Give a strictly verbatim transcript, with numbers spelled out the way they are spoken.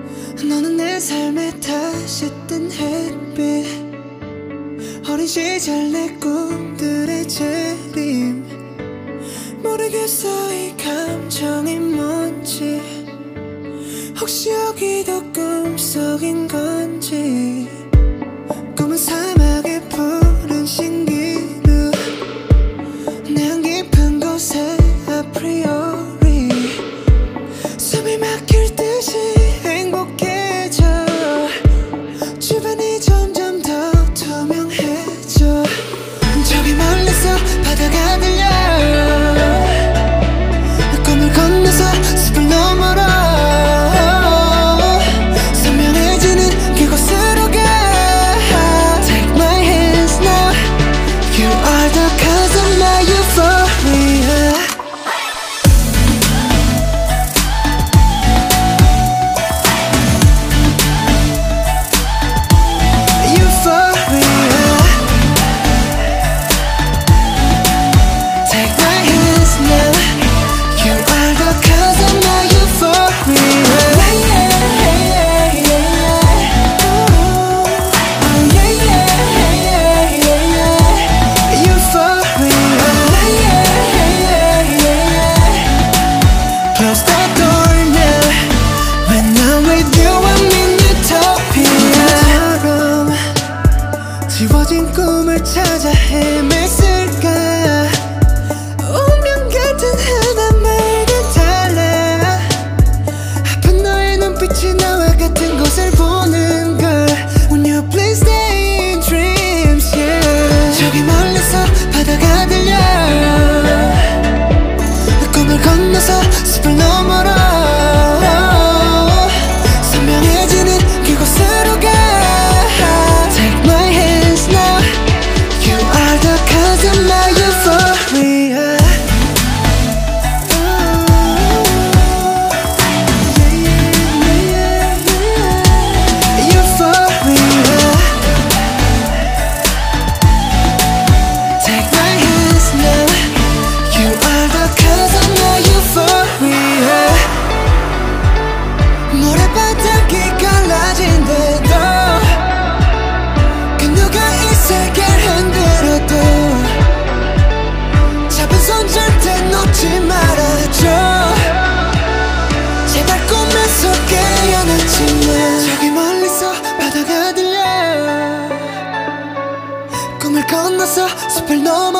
너는 내 삶에 다시 뜬 햇빛, 어린 시절 내 꿈들의 재림. 모르겠어 이 감정이 뭔지, 혹시 여기도 꿈속인 건지. 꿈은 사막의 푸른 신기루, 내 안 깊은 곳에 아프리오리 숨이 막힐 듯이 행복해져. 주변이 점점 더 투명해져. 저기 멀리서 바다가 들려, 꿈을 건너서 숲을 너머로 선명해지는 그곳으로 가. Take my hands now, you are the cause of my euphoria. 지워진 꿈을 찾아 헤맸을까. 운명 같은 하나말과 달라. 아픈 너의 눈빛이 나와 같은 곳을 보는 걸. When you please stay in dreams, yeah. 저기 멀리서 바다가 들려, 꿈을 건너서 숲을 너머로 선명해지는 그곳으로 가. 저기 멀리서 바다가 들려, 꿈을 건너서 숲을 넘어